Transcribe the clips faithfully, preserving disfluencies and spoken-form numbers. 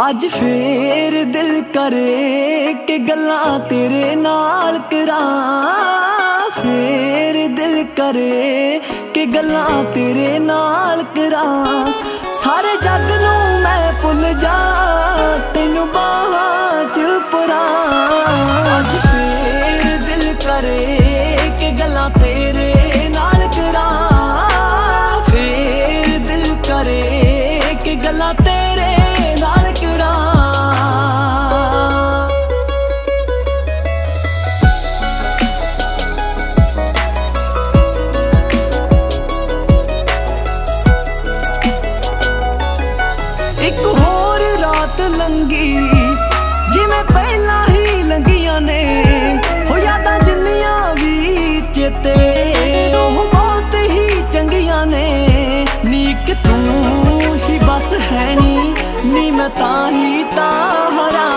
अज फिर दिल करे कि गल्लां तेरे नाल करां, फिर दिल करे कि गल्लां तेरे नाल करां। सारे जग नूं मैं भुल जा तैनू बाहां च परां। अज फिर दिल करे कि गल्लां तेरे नाल करां, फिर दिल करे कि गल्लां तेरे नाल करां। एक होर रात लंघी जिवें पहला ही लंघियां ने, हो यादां जिन्नियां भी चेते ओह बहुत ही चंगियां ने। नीक तू ही बस है नी नी मैं ताही ताहरा।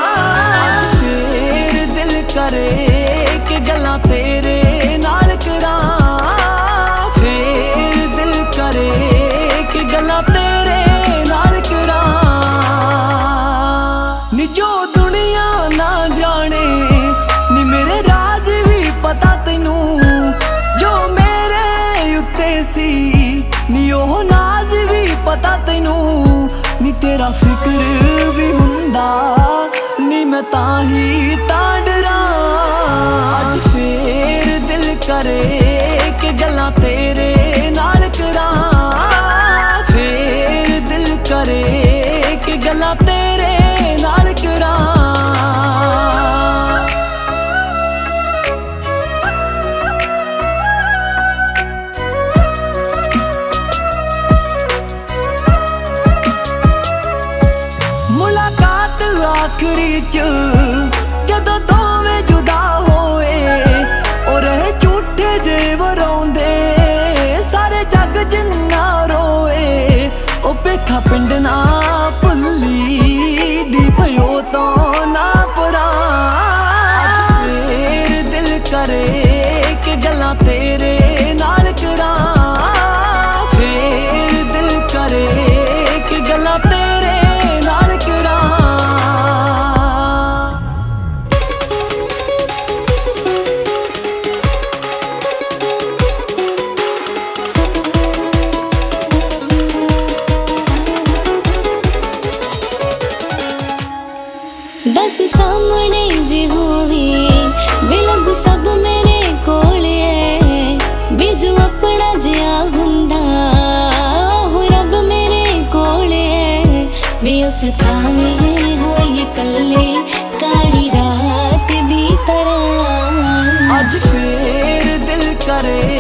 फिर दिल करे कि गल्लां तेरे नाल करां, फिर दिल करे कि गल्लां तेरे नाल करां। नी जो दुनिया ना जाने नी मेरे राज भी पता तैनू, जो मेरे उत्ते सी नी ओह नाज भी पता तैनू। नी तेरा फिक्र भी हुंदा नी मैं ताही ताडरा। अज फिर दिल करे कि गल्लां तेरे नाल करां, फिर दिल करे कि गल्लां तेरे नाल करां। मुलाकात आखिरी च जदों दोवें जुदा होए, और झूठे जेब रोंदे सारे जग जिन्ना रोए। ओ पेखा पिंड ना भुल्ली दी भयो तो ना परां। फिर दिल करे कि गल्लां तेरे नाल करां, फिर दिल करे कि गल्लां तेरे नाल करां। बस सामने जी होवी विलब सब मेरे कोल है। बिजू अपना जिया हुंदा हो रब मेरे कोल है। वे उस थावें होई कल्ले काली रात दी तरह। अज फिर दिल करे